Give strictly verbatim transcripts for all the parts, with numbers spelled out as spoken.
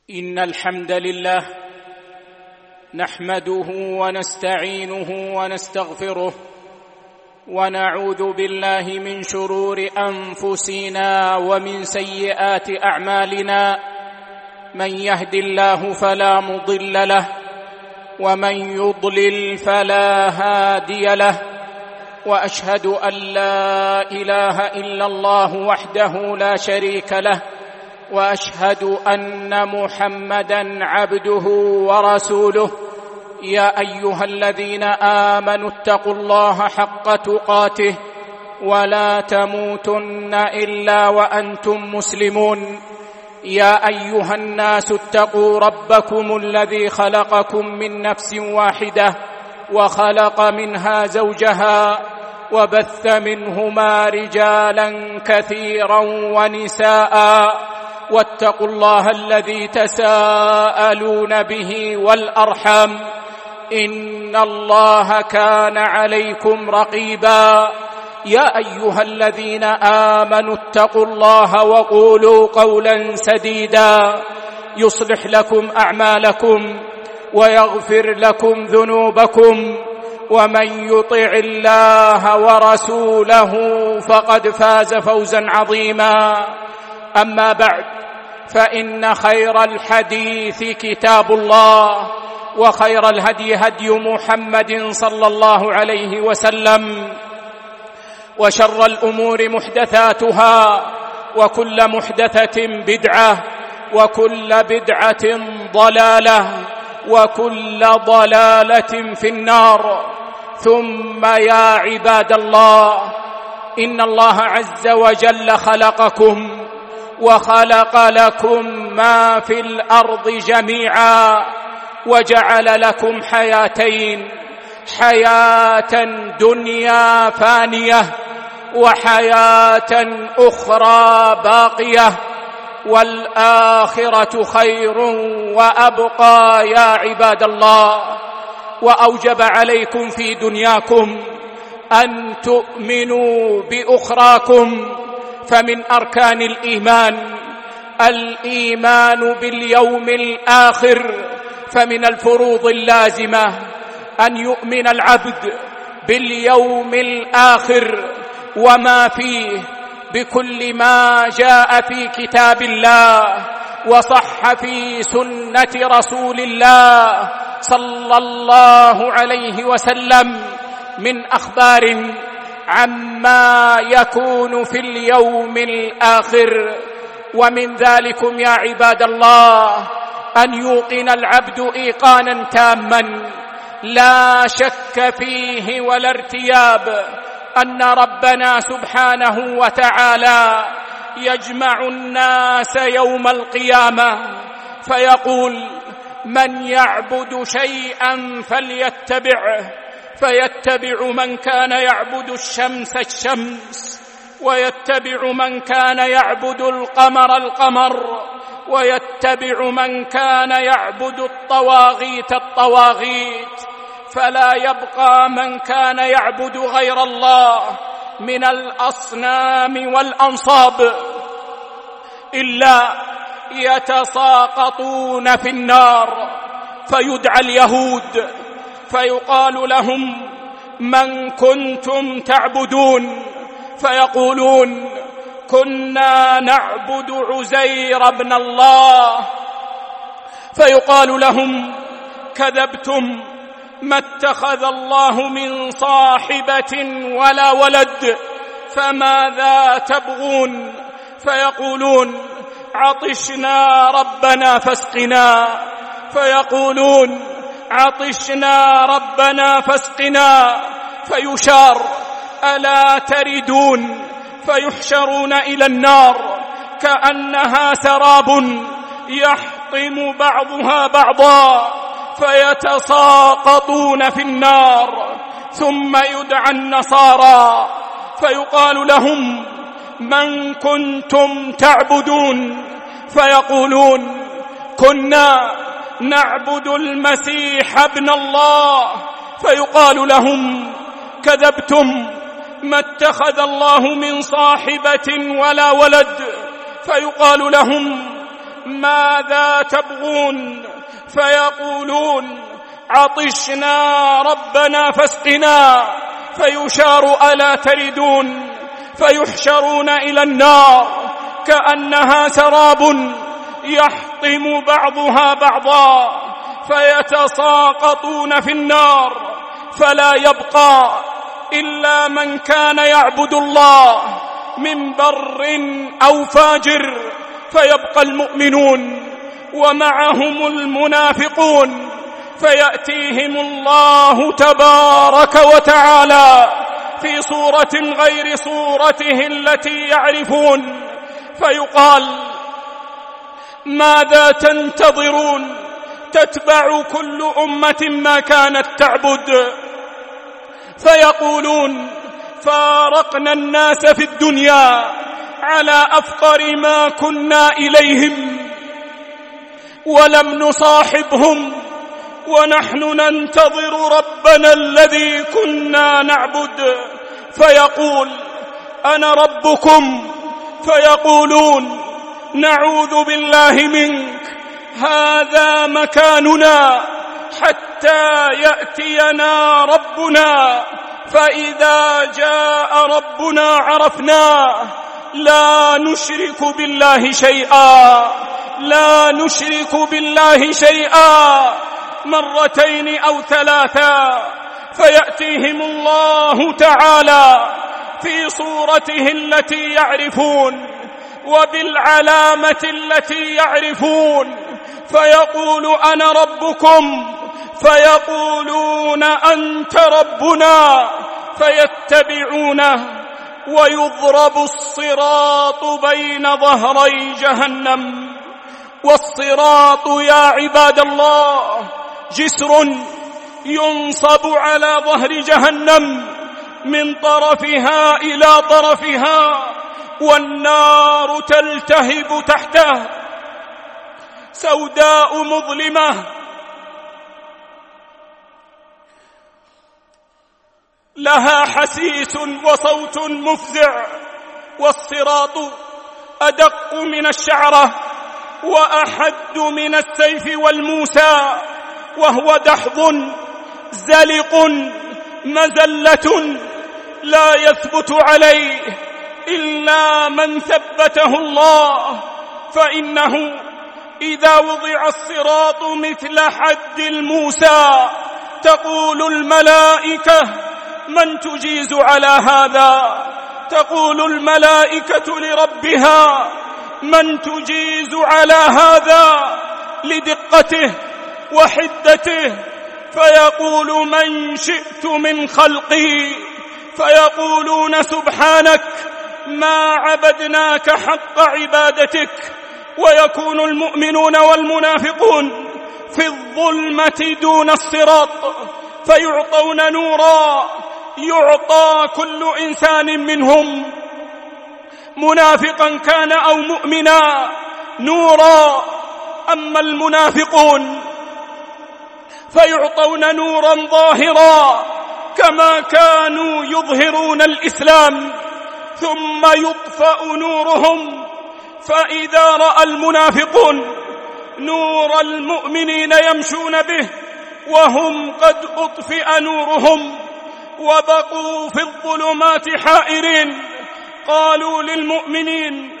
إن الحمد لله نحمده ونستعينه ونستغفره ونعوذ بالله من شرور أنفسنا ومن سيئات أعمالنا. من يهد الله فلا مضل له ومن يضلل فلا هادي له، وأشهد أن لا إله إلا الله وحده لا شريك له، وأشهد أن محمدًا عبده ورسوله. يا أيها الذين آمنوا اتقوا الله حق تقاته ولا تموتن إلا وأنتم مسلمون. يا أيها الناس اتقوا ربكم الذي خلقكم من نفس واحدة وخلق منها زوجها وبث منهما رجالا كثيرا ونساء، واتقوا الله الذي تساءلون به والأرحام، إن الله كان عليكم رقيبا. يا أيها الذين آمنوا اتقوا الله وقولوا قولا سديدا يصلح لكم أعمالكم ويغفر لكم ذنوبكم، ومن يطع الله ورسوله فقد فاز فوزا عظيما. أما بعد، فإن خير الحديث كتاب الله، وخير الهدي هدي محمد صلى الله عليه وسلم، وشر الأمور محدثاتها، وكل محدثة بدعة، وكل بدعة ضلالة، وكل ضلالة في النار. ثم يا عباد الله، إن الله عز وجل خلقكم وخلق لكم ما في الأرض جميعا، وجعل لكم حياتين: حياة دنيا فانية وحياة أخرى باقية، والآخرة خير وأبقى يا عباد الله. وأوجب عليكم في دنياكم أن تؤمنوا بأخراكم، فمن أركان الإيمان الإيمان باليوم الآخر، فمن الفروض اللازمة أن يؤمن العبد باليوم الآخر وما فيه، بكل ما جاء في كتاب الله وصح في سنة رسول الله صلى الله عليه وسلم من أخبار عما يكون في اليوم الآخر. ومن ذلكم يا عباد الله أن يوقن العبد إيقانا تاما لا شك فيه ولا ارتياب أن ربنا سبحانه وتعالى يجمع الناس يوم القيامة فيقول: من يعبد شيئا فليتبعه، فيتبع من كان يعبد الشمس الشمس، ويتبع من كان يعبد القمر القمر، ويتبع من كان يعبد الطواغيت الطواغيت، فلا يبقى من كان يعبد غير الله من الأصنام والأنصاب إلا يتساقطون في النار. فيدعى اليهود فيقال لهم: من كنتم تعبدون؟ فيقولون: كنا نعبد عزير بن الله. فيقال لهم: كذبتم، ما اتخذ الله من صاحبة ولا ولد، فماذا تبغون؟ فيقولون: عطشنا ربنا فاسقنا. فيقولون: عطشنا ربنا فاسقنا. فيشار: ألا تردون؟ فيحشرون إلى النار كأنها سراب يحطم بعضها بعضا، فيتساقطون في النار. ثم يدعى النصارى فيقال لهم: من كنتم تعبدون؟ فيقولون: كنا نعبد المسيح ابن الله. فيقال لهم: كذبتم، ما اتخذ الله من صاحبة ولا ولد. فيقال لهم: ماذا تبغون؟ فيقولون عطشنا ربنا فاسقنا، فيشار ألا تردون، فيحشرون إلى النار كأنها سراب يحطم بعضها بعضا، فيتساقطون في النار، فلا يبقى إلا من كان يعبد الله من بر أو فاجر، فيبقى المؤمنون ومعهم المنافقون، فيأتيهم الله تبارك وتعالى في صورة غير صورته التي يعرفون، فيقال ماذا تنتظرون؟ تتبع كل أمة ما كانت تعبد. فيقولون فارقنا الناس في الدنيا على أفقر ما كنا إليهم ولم نصاحبهم، ونحن ننتظر ربنا الذي كنا نعبد. فيقول أنا ربكم، فيقولون نعوذ بالله منك، هذا مكاننا حتى يأتينا ربنا، فإذا جاء ربنا عرفناه، لا نشرك بالله شيئا، لا نشرك بالله شيئا، مرتين أو ثلاثا. فيأتيهم الله تعالى في صورته التي يعرفون وبالعلامة التي يعرفون، فيقول أنا ربكم، فيقولون أنت ربنا، فيتبعونه، ويضرب الصراط بين ظهري جهنم. والصراط يا عباد الله جسر ينصب على ظهر جهنم من طرفها إلى طرفها، والنار تلتهب تحته، سوداء مظلمة، لها حسيس وصوت مفزع. والصراط أدق من الشعرة وأحد من السيف والموسى، وهو دحض زلق مزلة لا يثبت عليه إلا من ثبته الله، فإنه إذا وضع الصراط مثل حد الموسى تقول الملائكة من تجيز على هذا؟ تقول الملائكة لربها من تجيز على هذا لدقته وحدته؟ فيقول من شئت من خلقي، فيقولون سبحانك ما عبدناك حق عبادتك. ويكون المؤمنون والمنافقون في الظلمة دون الصراط، فيعطون نورا، يعطى كل إنسان منهم منافقا كان أو مؤمنا نورا. أما المنافقون فيعطون نورا ظاهرا كما كانوا يظهرون الإسلام، ثم يطفأ نورهم. فإذا رأى المنافقون نور المؤمنين يمشون به وهم قد أطفئ نورهم وبقوا في الظلمات حائرين، قالوا للمؤمنين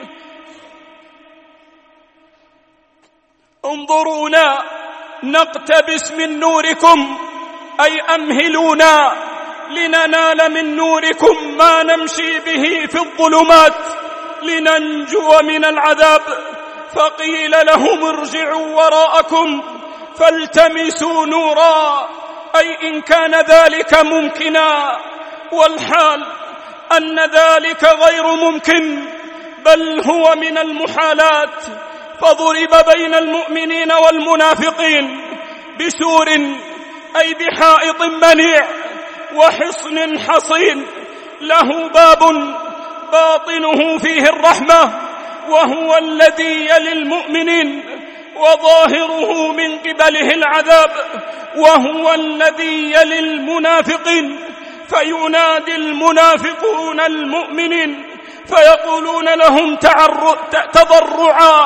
انظرونا نقتبس من نوركم، أي أمهلونا لننال من نوركم ما نمشي به في الظلمات لننجو من العذاب. فقيل لهم ارجعوا وراءكم فالتمسوا نورا، أي إن كان ذلك ممكنا، والحال أن ذلك غير ممكن بل هو من المحالات. فضرب بين المؤمنين والمنافقين بسور، أي بحائط منيع وحصن حصين له باب باطنه فيه الرحمة، وهو الذي يلي المؤمنين وظاهره من قبله العذاب، وهو الذي يلي المنافقين. فينادي المنافقون المؤمنين فيقولون لهم تضرعا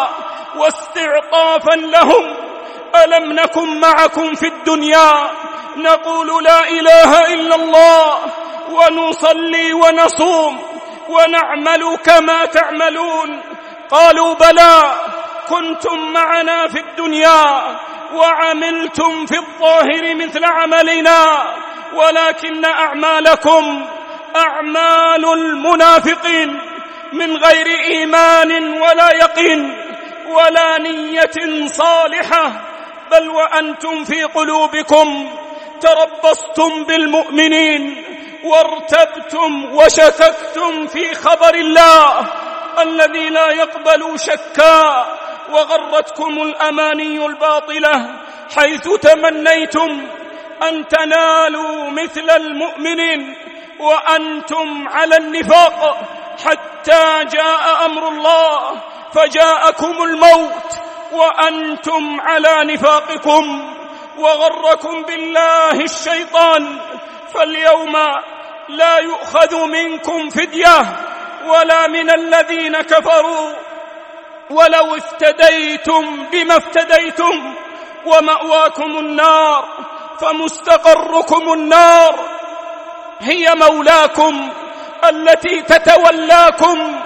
واستعطافا لهم: ألم نكن معكم في الدنيا نقول لا إله إلا الله ونصلي ونصوم ونعمل كما تعملون؟ قالوا: بلى، كنتم معنا في الدنيا وعملتم في الظاهر مثل عملنا، ولكن أعمالكم أعمال المنافقين من غير إيمان ولا يقين ولا نية صالحة، بل وأنتم في قلوبكم تربصتم بالمؤمنين وارتبتم وشككتم في خبر الله الذي لا يقبل شكا، وغرتكم الأماني الباطلة حيث تمنيتم أن تنالوا مثل المؤمنين وأنتم على النفاق، حتى جاء أمر الله فجاءكم الموت وأنتم على نفاقكم، وغركم بالله الشيطان. فاليوم لا يؤخذ منكم فدية ولا من الذين كفروا، ولو افتديتم بما افتديتم، ومأواكم النار، فمستقركم النار هي مولاكم التي تتولاكم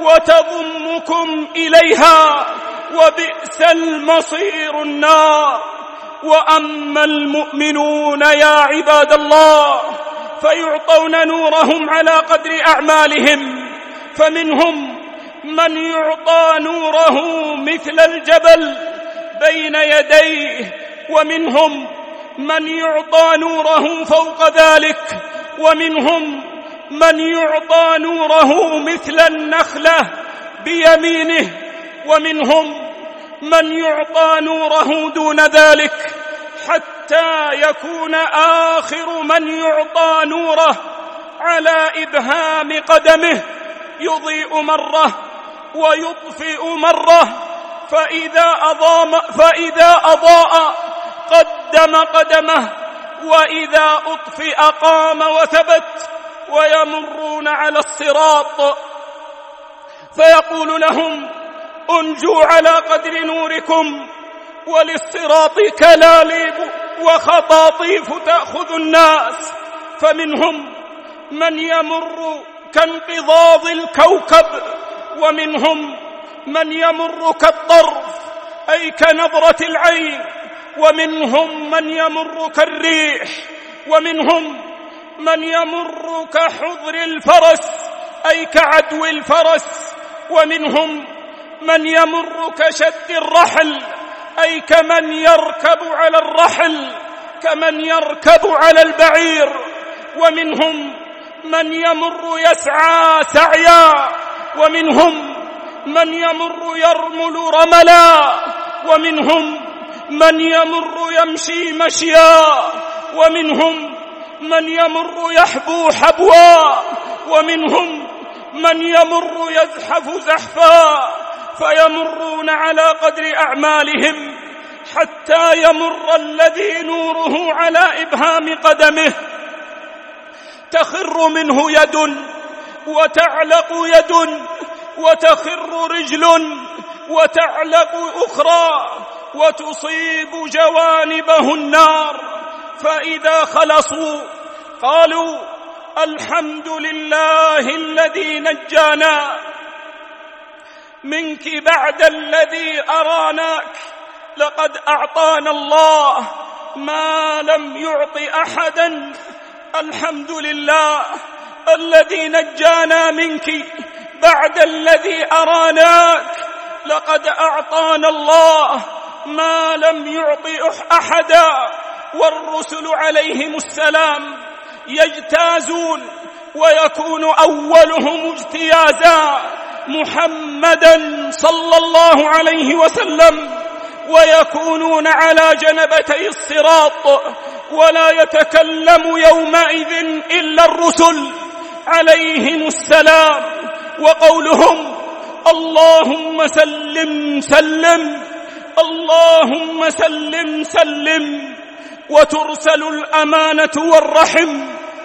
وتضمكم إليها، وبئس المصير النار. وأما المؤمنون يا عباد الله فيعطون نورهم على قدر أعمالهم، فمنهم من يعطى نوره مثل الجبل بين يديه، ومنهم من يعطى نوره فوق ذلك، ومنهم من يعطى نوره مثل النخلة بيمينه، ومنهم من يعطى نوره دون ذلك، حتى يكون آخر من يعطى نوره على إبهام قدمه، يضيء مرة ويطفئ مرة، فإذا أضاء, فإذا أضاء قدم قدمه، وإذا أطفئ قام وثبت. ويمرون على الصراط فيقول لهم: انجوا على قدر نوركم، وللصراط كلاليب وخطاطيف تأخذ الناس، فمنهم من يمر كانقضاض الكوكب، ومنهم من يمر كالطرف أي كنظرة العين، ومنهم من يمر كالريح، ومنهم من يمر كحضر الفرس أي كعدو الفرس، ومنهم من يمر كشد الرحل أي كمن يركب على الرحل، كمن يركب على البعير، ومنهم من يمر يسعى سعيا، ومنهم من يمر يرمل رملا، ومنهم من يمر يمشي مشيا، ومنهم من يمر يحبو حبوا، ومنهم من يمر يزحف زحفا، فيمرون على قدر أعمالهم، حتى يمر الذي نوره على إبهام قدمه تخر منه يد وتعلق يد وتخر رجل وتعلق أخرى وتصيب جوانبه النار، فإذا خلصوا قالوا: الحمد لله الذي نجانا منك بعد الذي أراناك، لقد أعطانا الله ما لم يعط أحدا. الحمد لله الذي نجانا منك بعد الذي أراناك، لقد أعطانا الله ما لم يعط أحدا. والرسل عليهم السلام يجتازون ويكون أولهم اجتيازا محمدا صلى الله عليه وسلم، ويكونون على جنبتي الصراط، ولا يتكلم يومئذ إلا الرسل عليهم السلام، وقولهم: اللهم سلم سلم، اللهم سلم سلم. وترسل الأمانة والرحم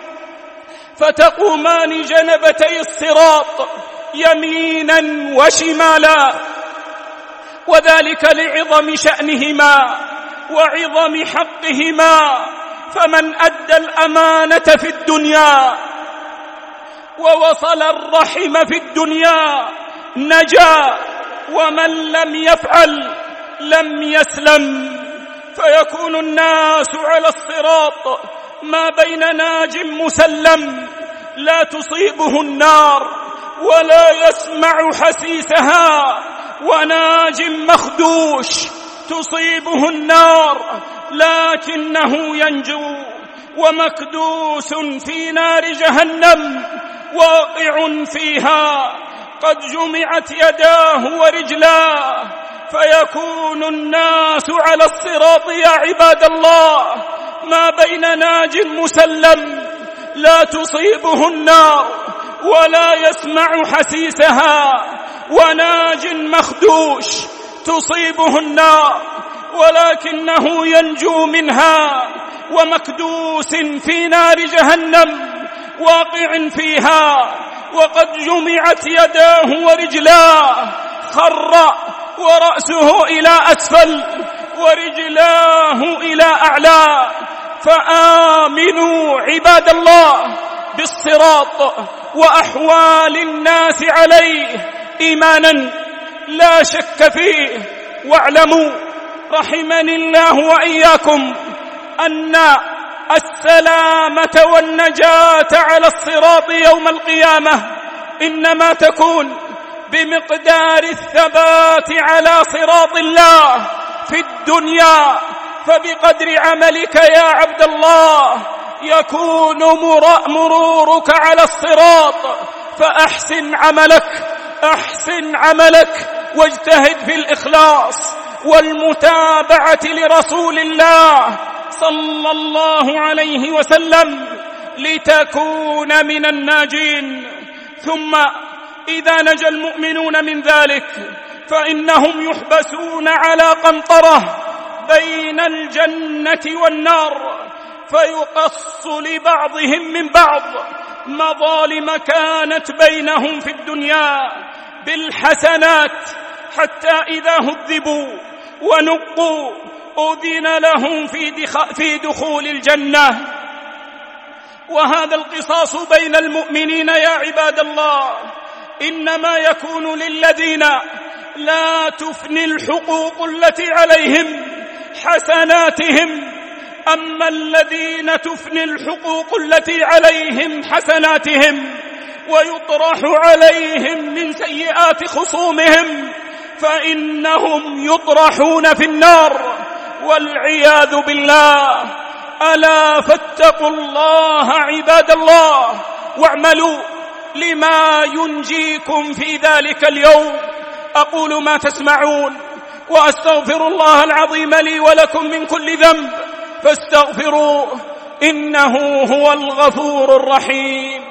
فتقومان جنبتي الصراط يمينا وشمالا، وذلك لعظم شأنهما وعظم حقهما. فمن أدى الأمانة في الدنيا ووصل الرحم في الدنيا نجا، ومن لم يفعل لم يسلم. فيكون الناس على الصراط ما بين ناج مسلم لا تصيبه النار ولا يسمع حسيسها، وناج مخدوش تصيبه النار لكنه ينجو، ومكدوس في نار جهنم واقع فيها قد جمعت يداه ورجلاه. فيكون الناس على الصراط يا عباد الله ما بين ناج مسلم لا تصيبه النار ولا يسمع حسيسها، وناج مخدوش تصيبه النار ولكنه ينجو منها، ومكدوس في نار جهنم واقع فيها وقد جمعت يداه ورجلاه، خر ورأسه إلى أسفل ورجلاه إلى أعلى. فآمنوا عباد الله بالصراط وأحوال الناس عليه إيمانا لا شك فيه. واعلموا رحمني الله وإياكم أن السلامة والنجاة على الصراط يوم القيامة إنما تكون بمقدار الثبات على صراط الله في الدنيا. فبقدر عملك يا عبد الله يكون مرورك على الصراط، فأحسن عملك أحسن عملك واجتهد في الإخلاص والمتابعة لرسول الله صلى الله عليه وسلم لتكون من الناجين. ثم إذا نجا المؤمنون من ذلك فإنهم يحبسون على قنطرة بين الجنة والنار، فيقص لبعضهم من بعض مظالم كانت بينهم في الدنيا بالحسنات، حتى إذا هذبوا ونقوا أذن لهم في دخول الجنة. وهذا القصاص بين المؤمنين يا عباد الله إنما يكون للذين لا تفني الحقوق التي عليهم حسناتهم، أما الذين تفني الحقوق التي عليهم حسناتهم ويطرح عليهم من سيئات خصومهم فإنهم يطرحون في النار والعياذ بالله. ألا فاتقوا الله عباد الله واعملوا لما ينجيكم في ذلك اليوم. أقول ما تسمعون وأستغفر الله العظيم لي ولكم من كل ذنب فاستغفروه إنه هو الغفور الرحيم.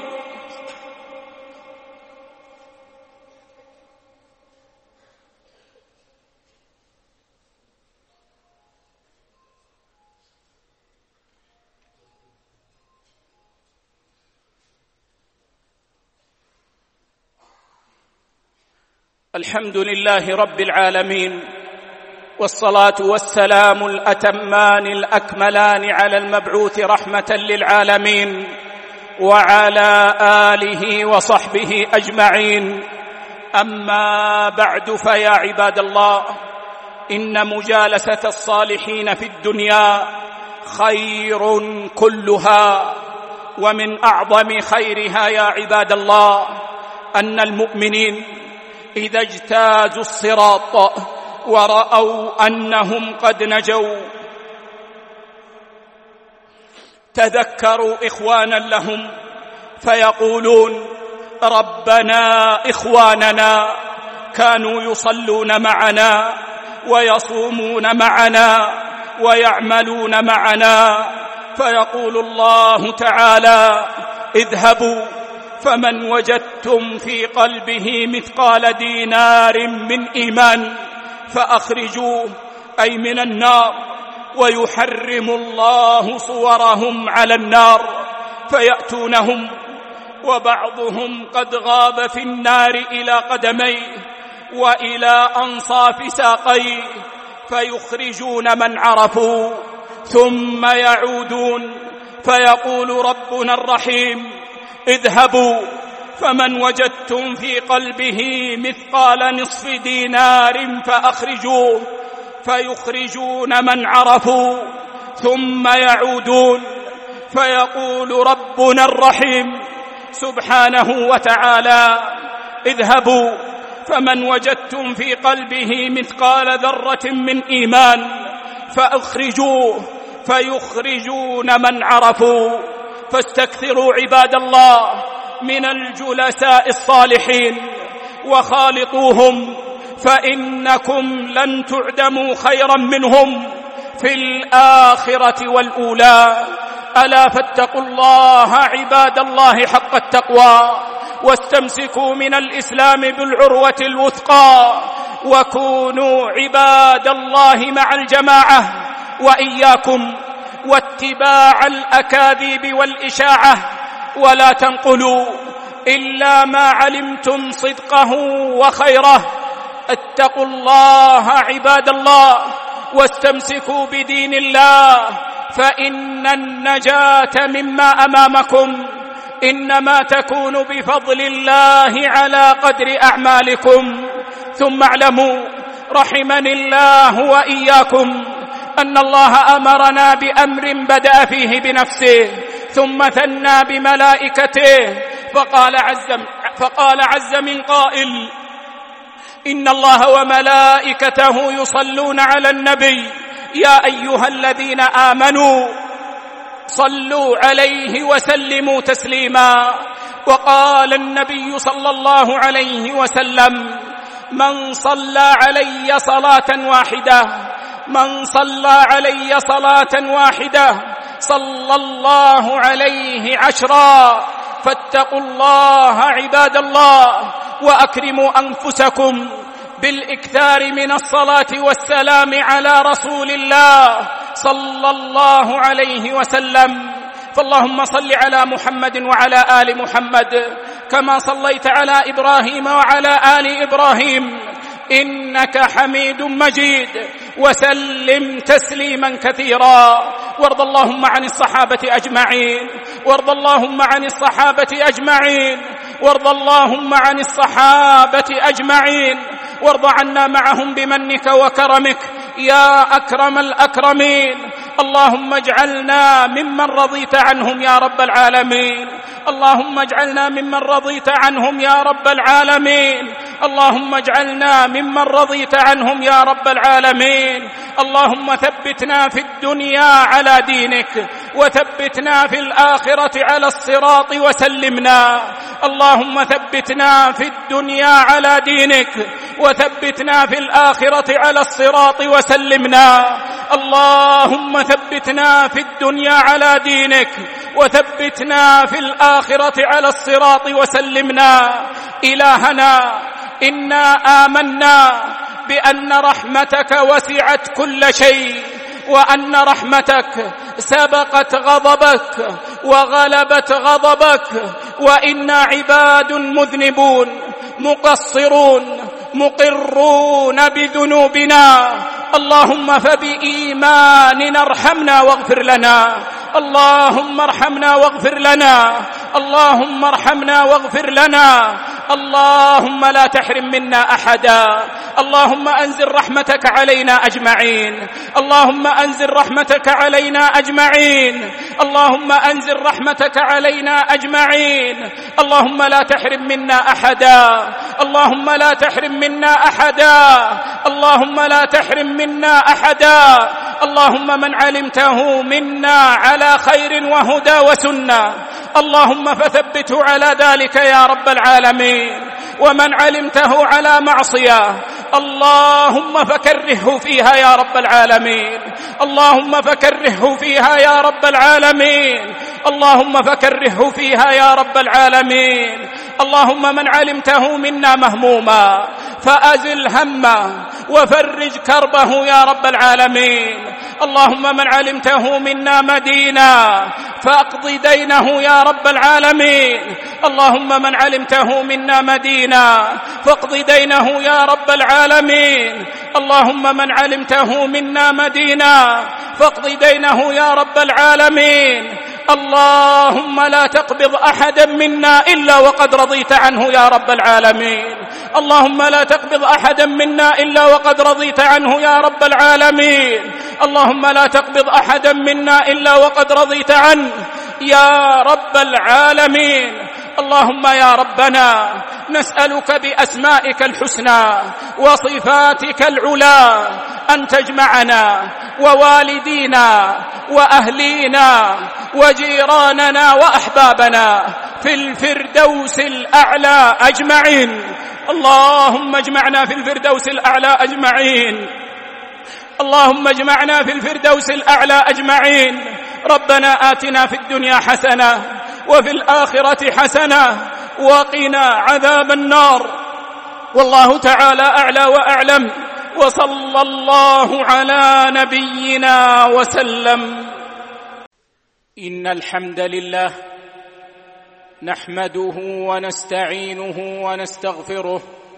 الحمد لله رب العالمين، والصلاة والسلام الأتمان الأكملان على المبعوث رحمة للعالمين وعلى آله وصحبه أجمعين. أما بعد، فيا عباد الله، إن مجالسة الصالحين في الدنيا خير كلها، ومن أعظم خيرها يا عباد الله أن المؤمنين إذا اجتازوا الصراط ورأوا أنهم قد نجوا تذكروا إخوانا لهم فيقولون: ربنا إخواننا كانوا يصلون معنا ويصومون معنا ويعملون معنا. فيقول الله تعالى: اذهبوا فمن وجدتم في قلبه مثقال دينار من إيمان فأخرجوه، أي من النار، ويحرم الله صورهم على النار. فيأتونهم وبعضهم قد غاب في النار إلى قدميه، وإلى أنصاف ساقيه فيخرجون من عرفوا، ثم يعودون فيقول ربنا الرحيم: اذهبوا فمن وجدتم في قلبه مثقال نصف دينار فأخرجوه، فيخرجون من عرفوا، ثم يعودون فيقول ربنا الرحيم سبحانه وتعالى: اذهبوا فمن وجدتم في قلبه مثقال ذرة من إيمان فأخرجوه، فيخرجون من عرفوا. فاستكثروا عباد الله من الجلساء الصالحين وخالطوهم، فإنكم لن تعدموا خيرا منهم في الآخرة والأولى. ألا فاتقوا الله عباد الله حق التقوى، واستمسكوا من الإسلام بالعروة الوثقى، وكونوا عباد الله مع الجماعة، وإياكم واتباع الأكاذيب والإشاعة، ولا تنقلوا إلا ما علمتم صدقه وخيره. اتقوا الله عباد الله واستمسكوا بدين الله، فإن النجاة مما أمامكم إنما تكون بفضل الله على قدر أعمالكم. ثم اعلموا رحمني الله وإياكم أن الله أمرنا بأمر بدأ فيه بنفسه ثم ثنى بملائكته، فقال عز, فقال عز من قائل: إن الله وملائكته يصلون على النبي يا أيها الذين آمنوا صلوا عليه وسلموا تسليما. وقال النبي صلى الله عليه وسلم: من صلى علي صلاة واحدة من صلى علي صلاة واحدة صلى الله عليه عشرا. فاتقوا الله عباد الله، وأكرموا أنفسكم بالإكثار من الصلاة والسلام على رسول الله صلى الله عليه وسلم. فاللهم صل على محمد وعلى آل محمد كما صليت على إبراهيم وعلى آل إبراهيم إنك حميد مجيد، وسلم تسليما كثيرا. وارض اللهم عن الصحابة أجمعين وارض اللهم عن الصحابة أجمعين وارض اللهم عن الصحابة أجمعين وارض عنا معهم بمنك وكرمك يا أكرم الأكرمين. اللهم اجعلنا ممن رضيت عنهم يا رب العالمين اللهم اجعلنا ممن رضيت عنهم يا رب العالمين اللهم اجعلنا ممن رضيت عنهم يا رب العالمين. اللهم ثبتنا في الدنيا على دينك، وثبتنا في الآخرة على الصراط وسلمنا. اللهم ثبتنا في الدنيا على دينك، وثبتنا في الآخرة على الصراط وسلمنا. اللهم ثبتنا في الدنيا على دينك، وثبتنا في الآخرة على الصراط وسلمنا. إلهنا إنا آمنا بأن رحمتك وسعت كل شيء، وأن رحمتك سبقت غضبك وغلبت غضبك، وإنا عباد مذنبون مقصرون مقرون بذنوبنا. اللهم فبإيماننا ارحمنا واغفر لنا اللهم ارحمنا واغفر لنا اللهم ارحمنا واغفر لنا. اللهم لا تحرم منا أحدا. اللهم أنزل رحمتك علينا أجمعين اللهم أنزل رحمتك علينا أجمعين اللهم أنزل رحمتك علينا أجمعين. اللهم لا تحرم منا أحدا اللهم لا تحرم منا أحدا اللهم لا تحرم منا أحدا. اللهم من علمته منا على خير وهدى وسنة اللهم فثبته على ذلك يا رب العالمين، ومن علمته على معصية اللهم فكرهه فيها يا رب العالمين اللهم فكرهه فيها يا رب العالمين اللهم فكرهه فيها يا رب العالمين. اللهم من علمته منا مهموما فأزل همه وفرج كربه يا رب العالمين. اللهم من علمته منا مدينا فاقض دينه يا رب العالمين. اللهم من علمته منا مدينا فاقض دينه يا رب العالمين. اللهم من علمته منا مدينا فاقض دينه يا رب العالمين. اللهم لا تقبض أحدا منا إلا وقد رضيت عنه يا رب العالمين. اللهم لا تقبض أحدا منا إلا وقد رضيت عنه يا رب العالمين. اللهم لا تقبض أحدا منا إلا وقد رضيت عنه يا رب العالمين. اللهم يا ربنا نسألك بأسمائك الحسنى وصفاتك العلى أن تجمعنا ووالدينا وأهلينا وجيراننا وأحبابنا في الفردوس الأعلى أجمعين. اللهم اجمعنا في الفردوس الأعلى أجمعين. اللهم اجمعنا في الفردوس الأعلى أجمعين. ربنا آتنا في الدنيا حسنة وفي الآخرة حسنة وقنا عذاب النار. والله تعالى أعلى وأعلم، وصلى الله على نبينا وسلم. إن الحمد لله نحمده ونستعينه ونستغفره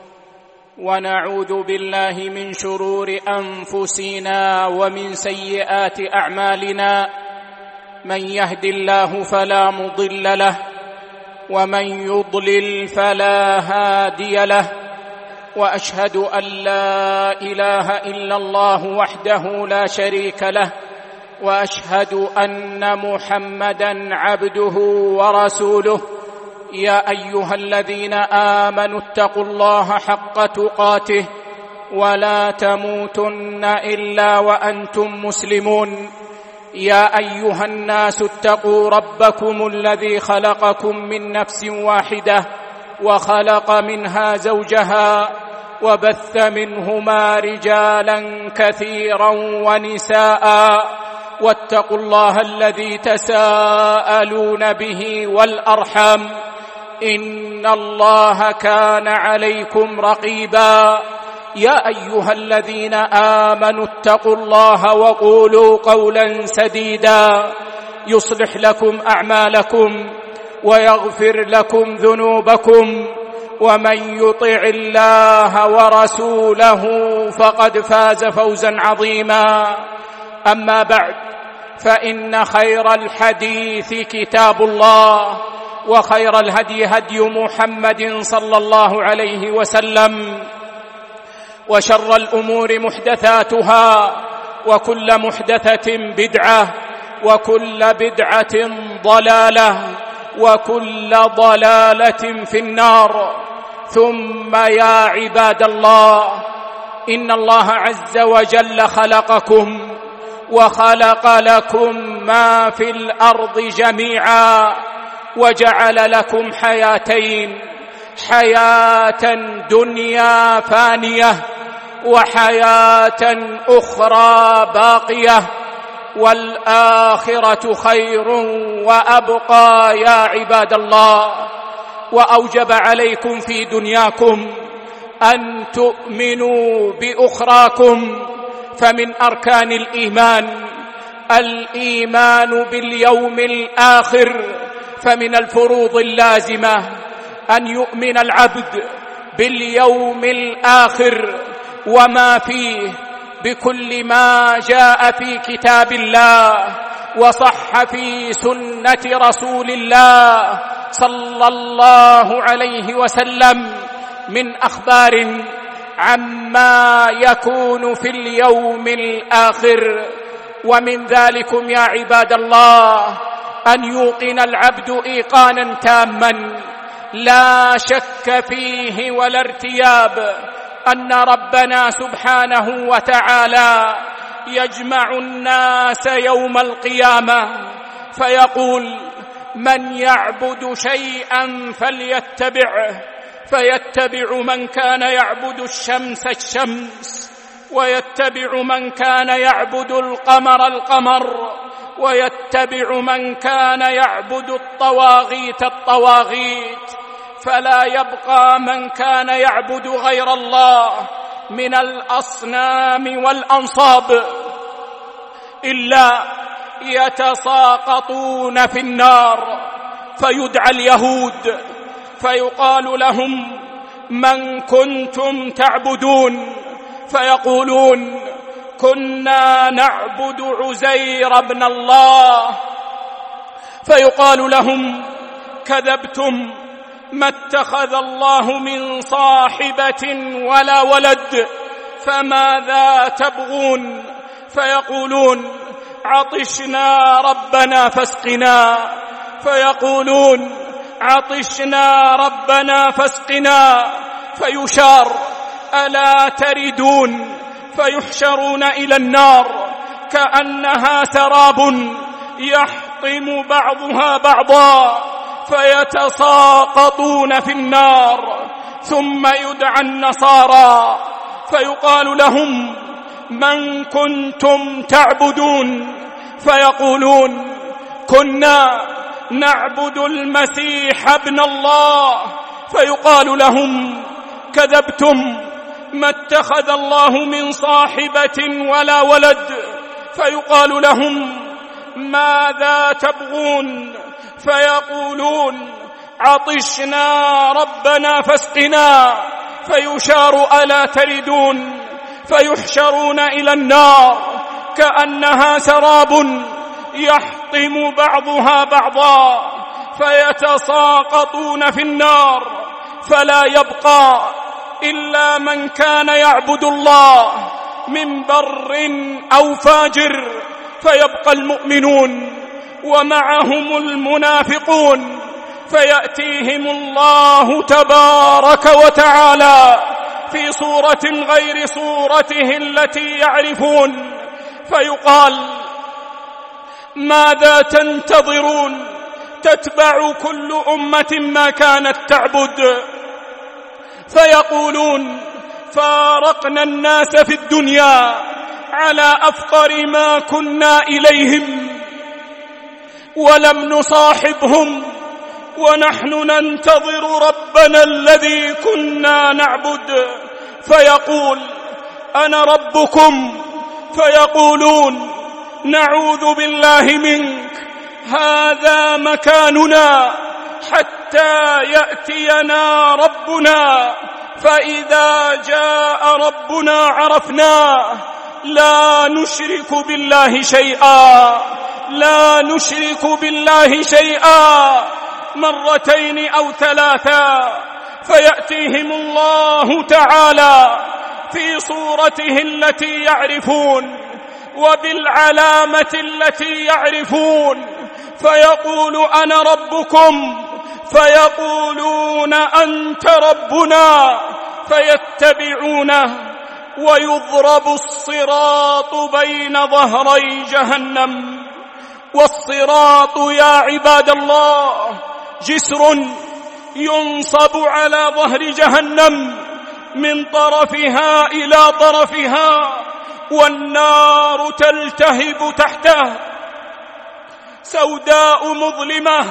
ونعوذ بالله من شرور أنفسنا ومن سيئات أعمالنا. من يهد الله فلا مضل له ومن يضلل فلا هادي له، وأشهد أن لا إله إلا الله وحده لا شريك له، وأشهد أن محمدًا عبده ورسوله. يا أيها الذين آمنوا اتقوا الله حق تقاته ولا تموتن إلا وأنتم مسلمون. يا أيها الناس اتقوا ربكم الذي خلقكم من نفس واحدة وخلق منها زوجها وبث منهما رجالا كثيرا ونساء، واتقوا الله الذي تساءلون به والأرحام إن الله كان عليكم رقيبا. يا أيها الذين آمنوا اتقوا الله وقولوا قولا سديدا يصلح لكم أعمالكم ويغفر لكم ذنوبكم، ومن يطع الله ورسوله فقد فاز فوزا عظيما. أما بعد، فإن خير الحديث كتاب الله، وخير الهدي هدي محمد صلى الله عليه وسلم، وشر الأمور محدثاتها، وكل محدثة بدعة، وكل بدعة ضلالة، وكل ضلالة في النار. ثم يا عباد الله، إن الله عز وجل خلقكم وخلق لكم ما في الأرض جميعا، وجعل لكم حياتين: حياة دنيا فانية وحياة أخرى باقية، والآخرة خير وأبقى يا عباد الله. وأوجب عليكم في دنياكم أن تؤمنوا بأخراكم، فمن أركان الإيمان الإيمان باليوم الآخر، فمن الفروض اللازمة أن يؤمن العبد باليوم الآخر وما فيه، بكل ما جاء في كتاب الله وصح في سنة رسول الله صلى الله عليه وسلم من أخبار عما يكون في اليوم الآخر. ومن ذلكم يا عباد الله أن يوقن العبد إيقانا تاما لا شك فيه ولا ارتياب أن ربنا سبحانه وتعالى يجمع الناس يوم القيامة فيقول: من يعبد شيئا فليتبعه، فيتبع من كان يعبد الشمس الشمس، ويتبع من كان يعبد القمر القمر، ويتبع من كان يعبد الطواغيت الطواغيت. فلا يبقى من كان يعبد غير الله من الأصنام والأنصاب إلا يتساقطون في النار. فيدعى اليهود فيقال لهم: من كنتم تعبدون؟ فيقولون: كنا نعبد عزير بن الله. فيقال لهم: كذبتم، ما اتخذ الله من صاحبة ولا ولد، فماذا تبغون؟ فيقولون: عطشنا ربنا فاسقنا. فيقولون: عطشنا ربنا فاسقنا. فيشار: ألا تردون؟ فيحشرون إلى النار كأنها سراب يحطم بعضها بعضا، فيتساقطون في النار. ثم يدعى النصارى فيقال لهم: من كنتم تعبدون؟ فيقولون: كنا نعبد المسيح ابن الله. فيقال لهم: كذبتم، ما اتخذ الله من صاحبة ولا ولد. فيقال لهم: ماذا تبغون؟ فيقولون: عطشنا ربنا فاسقنا. فيشار: ألا تردون؟ فيحشرون إلى النار كأنها سراب يحطم بعضها بعضا، فيتساقطون في النار. فلا يبقى إلا من كان يعبد الله من بر أو فاجر، فيبقى المؤمنون ومعهم المنافقون، فيأتيهم الله تبارك وتعالى في صورة غير صورته التي يعرفون، فيقال: ماذا تنتظرون؟ تتبع كل أمة ما كانت تعبد. فيقولون: فارقنا الناس في الدنيا على أفقر ما كنا إليهم، ولم نصاحبهم، ونحن ننتظر ربنا الذي كنا نعبد. فيقول: أنا ربكم. فيقولون: نعوذ بالله منك، هذا مكاننا حتى يأتينا ربنا، فإذا جاء ربنا عرفناه، لا نشرك بالله شيئا، لا نشرك بالله شيئا، مرتين أو ثلاثا. فيأتيهم الله تعالى في صورته التي يعرفون وبالعلامة التي يعرفون، فيقول: أنا ربكم. فيقولون: أنت ربنا. فيتبعونه، ويضرب الصراط بين ظهري جهنم. والصراط يا عباد الله جسر ينصب على ظهر جهنم من طرفها إلى طرفها، والنار تلتهب تحته، سوداء مظلمة،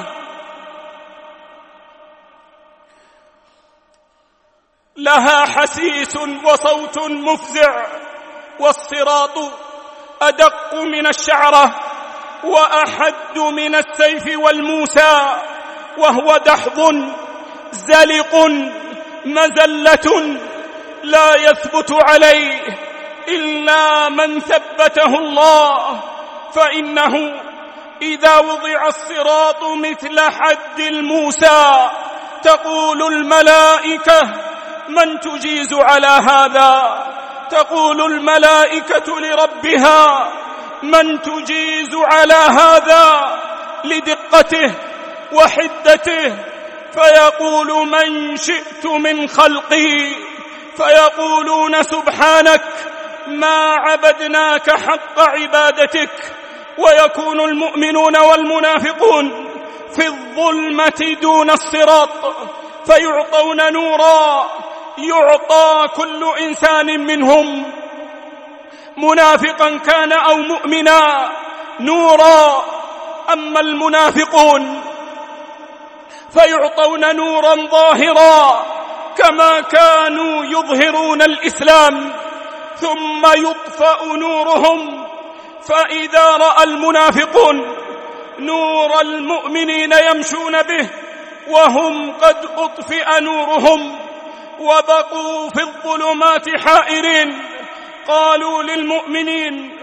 لها حسيس وصوت مفزع. والصراط أدق من الشعرة وأحد من السيف والموسى، وهو دحض زلق مزلة لا يثبت عليه إلا من ثبته الله، فإنه إذا وضع الصراط مثل حد الموسى تقول الملائكة: من تجيز على هذا؟ تقول الملائكة لربها: من تجيز على هذا؟ لدقته وحدته. فيقول: من شئت من خلقي. فيقولون: سبحانك، ما عبدناك حق عبادتك. ويكون المؤمنون والمنافقون في الظلمة دون الصراط، فيعطون نورا، يعطى كل إنسان منهم منافقا كان أو مؤمنا نورا. أما المنافقون فيعطون نورا ظاهرا كما كانوا يظهرون الإسلام، ثم يطفأ نورهم. فإذا رأى المنافقون نور المؤمنين يمشون به وهم قد أطفئ نورهم وبقوا في الظلمات حائرين، قالوا للمؤمنين: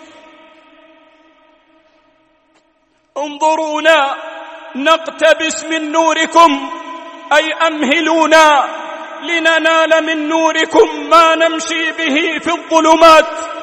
انظرونا نقتبس من نوركم، أي أمهلونا لننال من نوركم ما نمشي به في الظلمات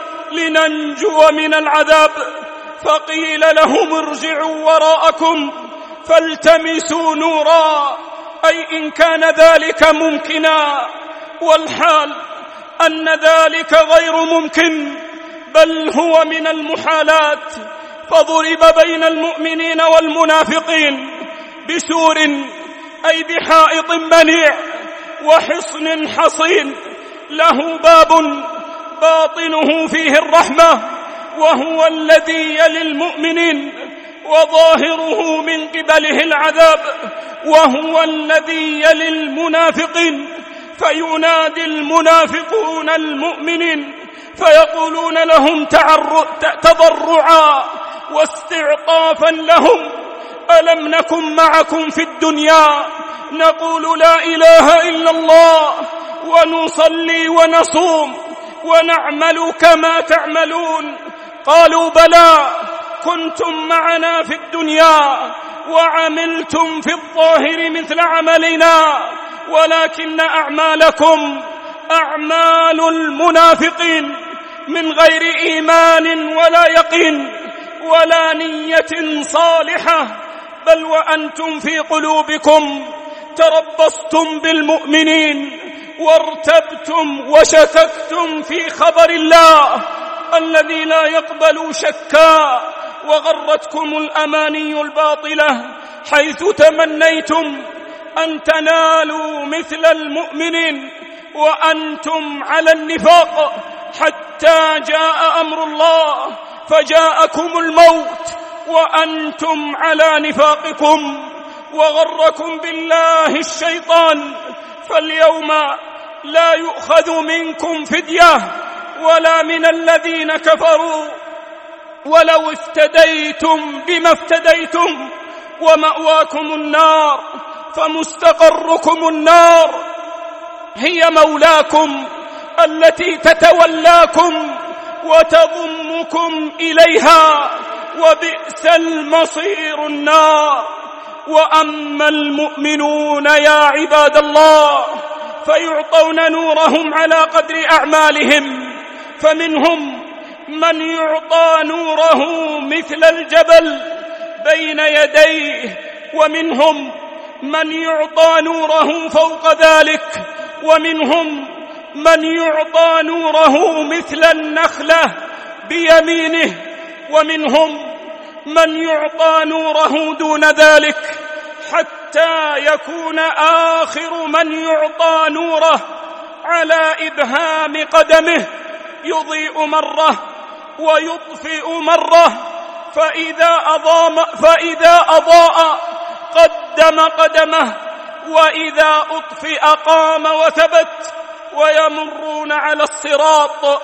لننجو من العذاب. فقيل لهم: ارجعوا وراءكم فالتمسوا نورا، أي إن كان ذلك ممكنا، والحال أن ذلك غير ممكن بل هو من المحالات. فضرب بين المؤمنين والمنافقين بسور، أي بحائط منيع وحصن حصين له باب باطنه فيه الرحمة، وهو الذي يلي المؤمنين، وظاهره من قبله العذاب، وهو الذي يلي المنافقين. فينادي المنافقون المؤمنين فيقولون لهم تضرعا واستعطافا لهم: ألم نكن معكم في الدنيا نقول لا إله إلا الله ونصلي ونصوم ونعمل كما تعملون؟ قالوا: بلى، كنتم معنا في الدنيا وعملتم في الظاهر مثل عملنا، ولكن أعمالكم أعمال المنافقين من غير إيمان ولا يقين ولا نية صالحة، بل وأنتم في قلوبكم تربصتم بالمؤمنين وارتبتم وشككتم في خبر الله الذي لا يقبل شكا، وغرتكم الأماني الباطلة حيث تمنيتم أن تنالوا مثل المؤمنين وأنتم على النفاق، حتى جاء أمر الله فجاءكم الموت وأنتم على نفاقكم، وغركم بالله الشيطان. فاليوم لا يؤخذ منكم فدية ولا من الذين كفروا، ولو افتديتم بما افتديتم، ومأواكم النار، فمستقركم النار هي مولاكم التي تتولاكم وتضمكم إليها، وبئس المصير النار. وأما المؤمنون يا عباد الله فيعطون نورهم على قدر أعمالهم، فمنهم من يعطى نوره مثل الجبل بين يديه، ومنهم من يعطى نوره فوق ذلك، ومنهم من يعطى نوره مثل النخلة بيمينه، ومنهم من يعطى نوره دون ذلك، حتى يكون آخر من يعطى نوره على إبهام قدمه، يضيء مرة ويطفئ مرة، فإذا أضاء, فإذا أضاء قدم قدمه، وإذا أطفئ قام وثبت. ويمرون على الصراط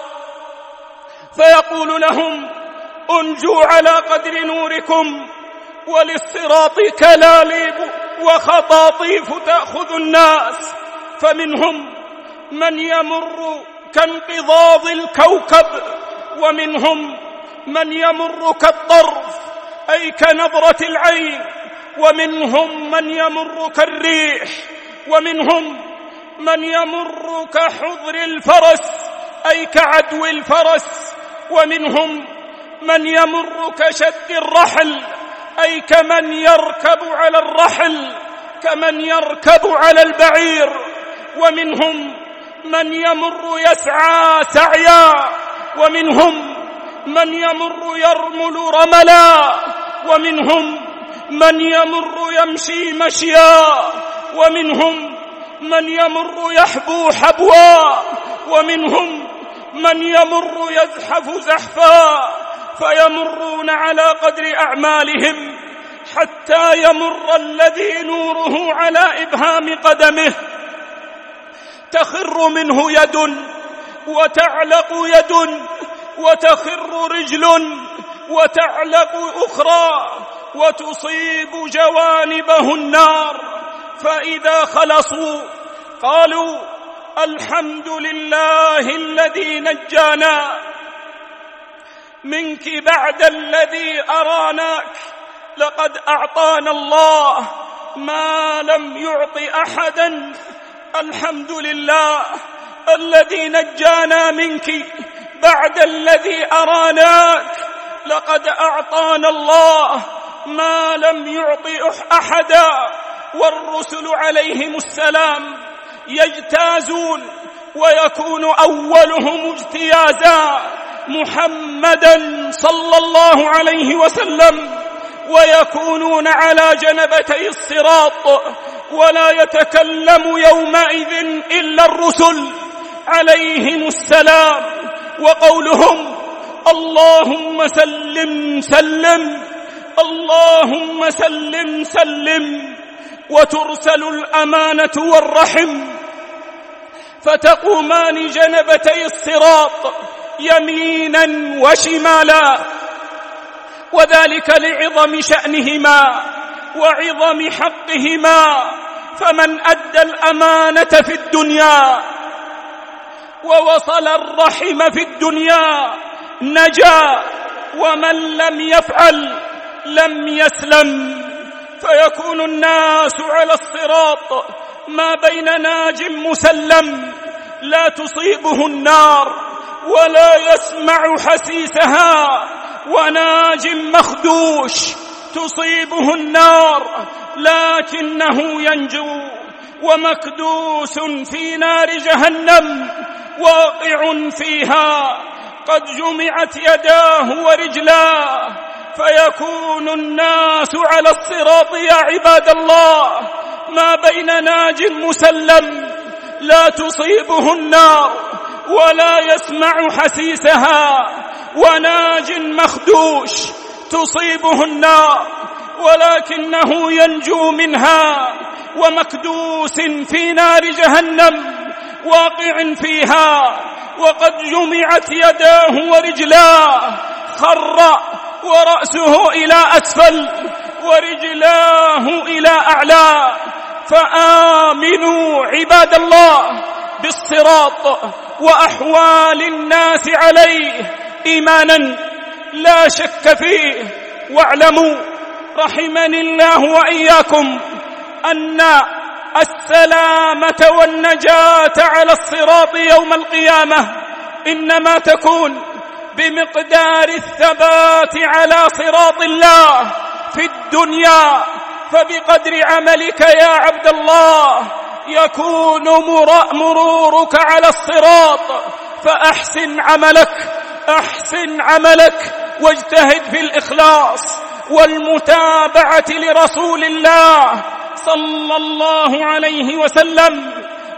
فيقول لهم: انجوا على قدر نوركم، وللصراط كلاليب وخطاطيف تأخذ الناس، فمنهم من يمر كانقضاض الكوكب، ومنهم من يمر كالطرف أي كنظرة العين، ومنهم من يمر كالريح، ومنهم من يمر كحضر الفرس أي كعدو الفرس، ومنهم من يمر كشد الرحل أي كمن يركب على الرحل، كمن يركب على البعير، ومنهم من يمر يسعى سعيا، ومنهم من يمر يرمل رملا، ومنهم من يمر يمشي مشيا، ومنهم من يمر يحبو حبوا، ومنهم من يمر يزحف زحفا. فيمرون على قدر أعمالهم حتى يمر الذي نوره على إبهام قدمه تخر منه يد وتعلق يد وتخر رجل وتعلق أخرى وتصيب جوانبه النار. فإذا خلصوا قالوا الحمد لله الذي نجانا منك بعد الذي أراناك، لقد أعطانا الله ما لم يعط أحدا. الحمد لله الذي نجانا منك بعد الذي أراناك، لقد أعطانا الله ما لم يعط أحدا. والرسل عليهم السلام يجتازون ويكون أولهم اجتيازا محمدا صلى الله عليه وسلم، ويكونون على جنبتي الصراط، ولا يتكلم يومئذ إلا الرسل عليهم السلام، وقولهم اللهم سلم سلم، اللهم سلم سلم. وترسل الأمانة والرحم فتقومان جنبتي الصراط يمينا وشمالا، وذلك لعظم شأنهما وعظم حقهما. فمن أدى الأمانة في الدنيا ووصل الرحم في الدنيا نجا، ومن لم يفعل لم يسلم. فيكون الناس على الصراط ما بين ناج مسلم لا تصيبه النار ولا يسمع حسيسها، وناج مخدوش تصيبه النار لكنه ينجو، ومكدوس في نار جهنم واقع فيها قد جمعت يداه ورجلاه. فيكون الناس على الصراط يا عباد الله ما بين ناج مسلم لا تصيبه النار ولا يسمع حسيسها، وناج مخدوش تصيبه النار ولكنه ينجو منها، ومكدوس في نار جهنم واقع فيها وقد جمعت يداه ورجلاه، خر ورأسه إلى أسفل ورجلاه إلى أعلى. فآمنوا عباد الله بالصراط وأحوال الناس عليه إيمانا لا شك فيه. واعلموا رحمني الله وإياكم أن السلامة والنجاة على الصراط يوم القيامة إنما تكون بمقدار الثبات على صراط الله في الدنيا. فبقدر عملك يا عبد الله يكون مرورك على الصراط، فأحسن عملك أحسن عملك واجتهد في الإخلاص والمتابعة لرسول الله صلى الله عليه وسلم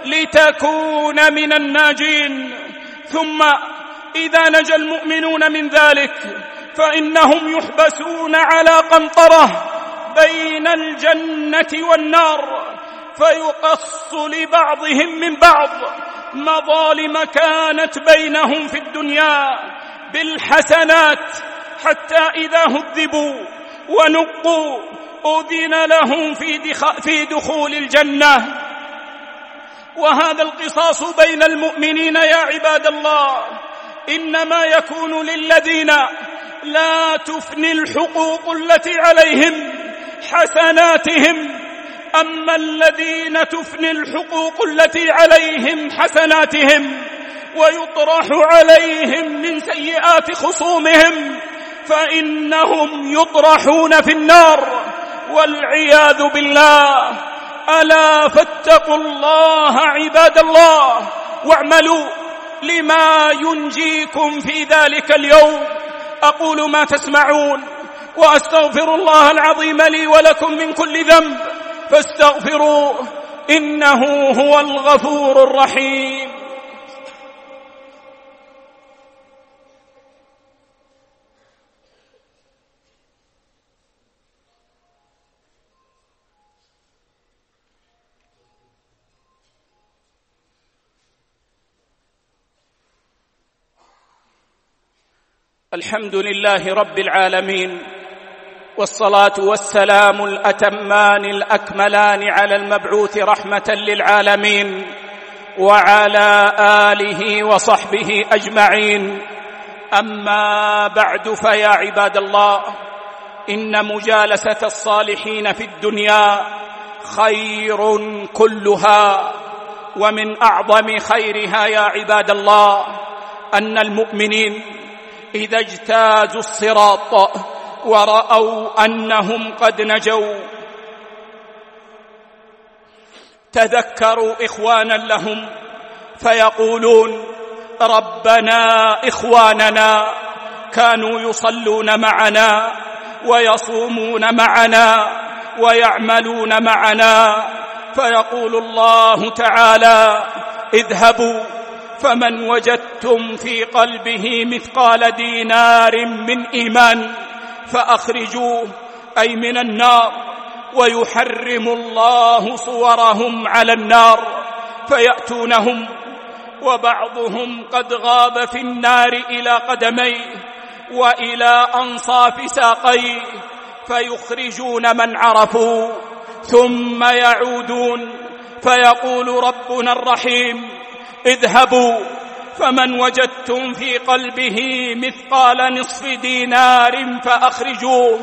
لتكون من الناجين. ثم إذا نجا المؤمنون من ذلك فإنهم يحبسون على قنطرة بين الجنة والنار، فيقص لبعضهم من بعض مظالم كانت بينهم في الدنيا بالحسنات، حتى إذا هذبوا ونقوا أذن لهم في دخول الجنة. وهذا القصاص بين المؤمنين يا عباد الله إنما يكون للذين لا تفني الحقوق التي عليهم حسناتهم، أما الذين تفني الحقوق التي عليهم حسناتهم ويطرح عليهم من سيئات خصومهم فإنهم يطرحون في النار والعياذ بالله. ألا فاتقوا الله عباد الله واعملوا لما ينجيكم في ذلك اليوم. أقول ما تسمعون وأستغفر الله العظيم لي ولكم من كل ذنب فاستغفروه إنه هو الغفور الرحيم. الحمد لله رب العالمين، والصلاة والسلام الأتمان الأكملان على المبعوث رحمة للعالمين وعلى آله وصحبه أجمعين. أما بعد، فيا عباد الله، إن مجالسة الصالحين في الدنيا خير كلها، ومن أعظم خيرها يا عباد الله أن المؤمنين إذا اجتازوا الصراط ورأوا أنهم قد نجوا تذكروا إخوانا لهم فيقولون: ربنا إخواننا كانوا يصلون معنا ويصومون معنا ويعملون معنا. فيقول الله تعالى: اذهبوا فمن وجدتم في قلبه مثقال دينار من إيمان فأخرجوه، أي من النار، ويحرم الله صورهم على النار. فيأتونهم وبعضهم قد غاب في النار إلى قدميه وإلى أنصاف ساقيه، فيخرجون من عرفوا ثم يعودون فيقول ربنا الرحيم: اذهبوا فمن وجدتم في قلبه مثقال نصف دينار فأخرجوه،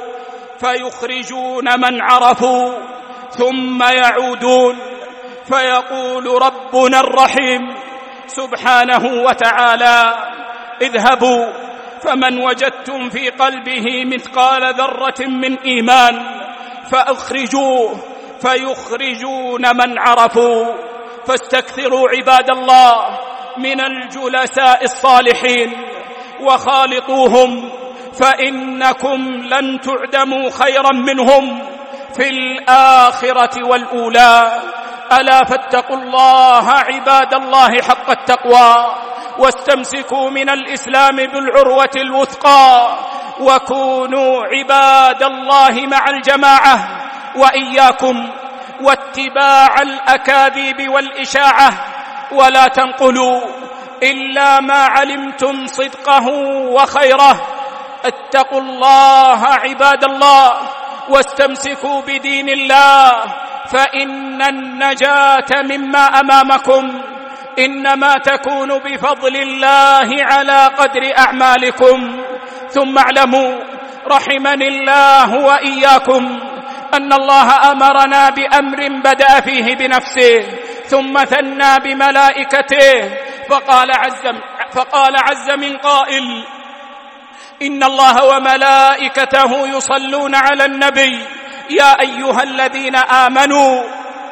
فيخرجون من عرفوا ثم يعودون فيقول ربنا الرحيم سبحانه وتعالى: اذهبوا فمن وجدتم في قلبه مثقال ذرة من إيمان فأخرجوه، فيخرجون من عرفوا. فاستكثروا عباد الله من الجلساء الصالحين وخالطوهم، فإنكم لن تعدموا خيرا منهم في الآخرة والأولى. ألا فاتقوا الله عباد الله حق التقوى، واستمسكوا من الإسلام بالعروة الوثقى، وكونوا عباد الله مع الجماعة، وإياكم واتباع الأكاذيب والإشاعة، ولا تنقلوا إلا ما علمتم صدقه وخيره. اتقوا الله عباد الله واستمسكوا بدين الله، فإن النجاة مما أمامكم إنما تكون بفضل الله على قدر أعمالكم. ثم اعلموا رحمني الله وإياكم أن الله أمرنا بأمر بدأ فيه بنفسه ثم ثنى بملائكته، فقال عز, فقال عز من قائل: إن الله وملائكته يصلون على النبي يا أيها الذين آمنوا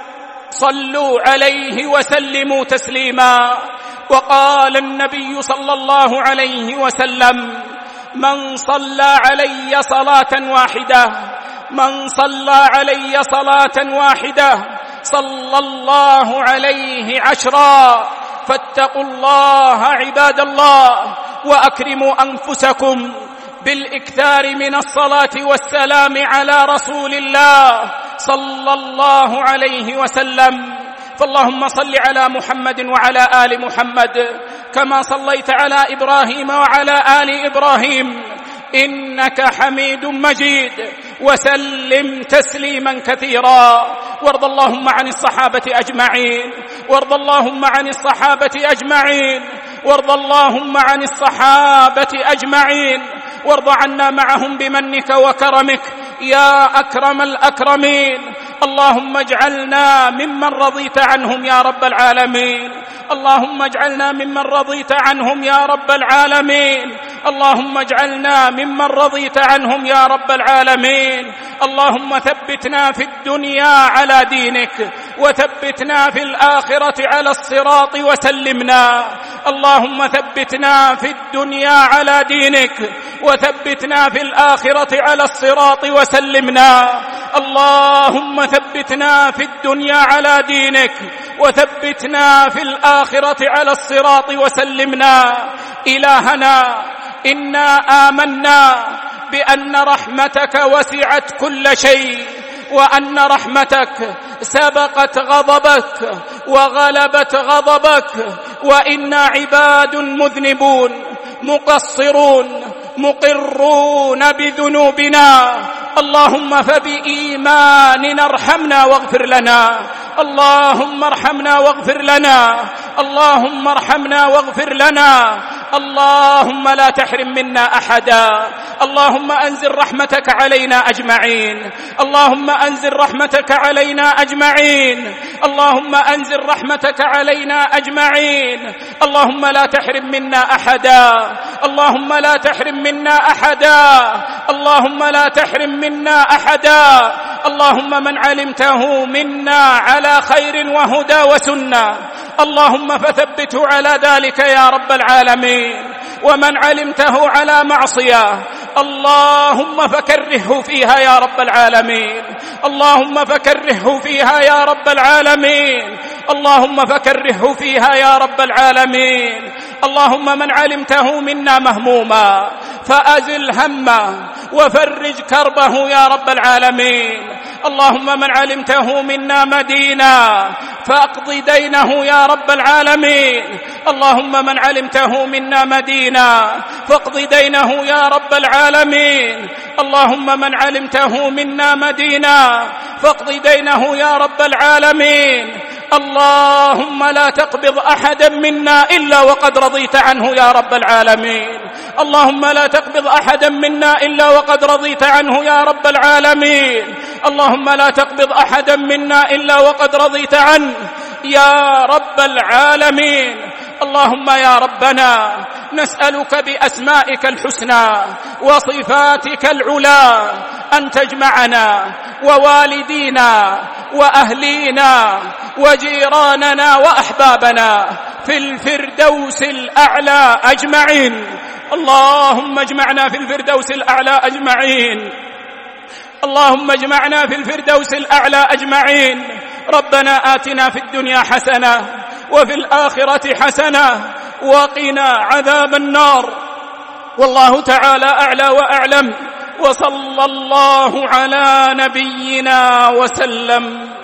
صلوا عليه وسلموا تسليما. وقال النبي صلى الله عليه وسلم: من صلى علي صلاة واحدة من صلى علي صلاة واحدة صلى الله عليه عشرا. فاتقوا الله عباد الله، وأكرموا أنفسكم بالإكثار من الصلاة والسلام على رسول الله صلى الله عليه وسلم. فاللهم صل على محمد وعلى آل محمد كما صليت على إبراهيم وعلى آل إبراهيم إنك حميد مجيد، وسلم تسليما كثيرا. وارض اللهم عن الصحابة أجمعين وارض اللهم عن الصحابة أجمعين وارض اللهم عن الصحابة أجمعين وارض عنا معهم بمنك وكرمك يا أكرم الأكرمين. اللهم اجعلنا ممن رضيت عنهم يا رب العالمين اللهم اجعلنا ممن رضيت عنهم يا رب العالمين اللهم اجعلنا ممن رضيت عنهم يا رب العالمين. اللهم ثبتنا في الدنيا على دينك، وثبتنا في الآخرة على الصراط وسلمنا. اللهم ثبتنا في الدنيا على دينك، وثبتنا في الآخرة على الصراط وسلمنا. اللهم ثبتنا في الدنيا على دينك، وثبتنا في الآخرة على الصراط وسلمنا. إلهنا، إنا آمنا بأن رحمتك وسعت كل شيء، وأن رحمتك سبقت غضبك وغلبت غضبك، وإنا عباد مذنبون مقصرون مقرون بذنوبنا، اللهم فبإيماننا ارحمنا واغفر لنا، اللهم ارحمنا واغفر لنا، اللهم ارحمنا واغفر لنا، اللهم لا تحرم منا أحدا، اللهم أنزل رحمتك علينا أجمعين، اللهم أنزل رحمتك علينا أجمعين، اللهم أنزل رحمتك علينا أجمعين، اللهم لا تحرم منا أحدا، اللهم لا تحرم منا أحدا، اللهم لا تحرم منا أحدا، اللهم من علمته منا على خير وهدى وسنة اللهم فثبته على ذلك يا رب العالمين، ومن علمته على معصية اللهم فكرهه فيها يا رب العالمين، اللهم فكرهه فيها يا رب العالمين، اللهم فكرهه فيها يا رب العالمين، اللهم من علمته منا مهموما فأزل همه وفرج كربه يا رب العالمين، اللهم من علمته منا مدينا فاقض دينه يا رب العالمين، اللهم من علمته منا مدينا فاقض دينه يا رب العالمين، اللهم من علمته منا مدينا فاقض دينه يا رب العالمين، اللهم لا تقبض أحدا منا إلا وقد رضيت عنه يا رب العالمين، اللهم لا تقبض أحدا منا إلا وقد رضيت عنه يا رب العالمين، اللهم لا تقبض أحدا منا إلا وقد رضيت عنه يا رب العالمين، اللهم يا ربنا نسألك بأسمائك الحسنى وصفاتك العلى أن تجمعنا ووالدينا وأهلينا وجيراننا وأحبابنا في الفردوس الأعلى أجمعين، اللهم اجمعنا في الفردوس الأعلى أجمعين، اللهم اجمعنا في الفردوس الأعلى أجمعين، ربنا آتنا في الدنيا حسنة وفي الآخرة حسنة وقنا عذاب النار، والله تعالى أعلى وأعلم، وصلى الله على نبينا وسلم.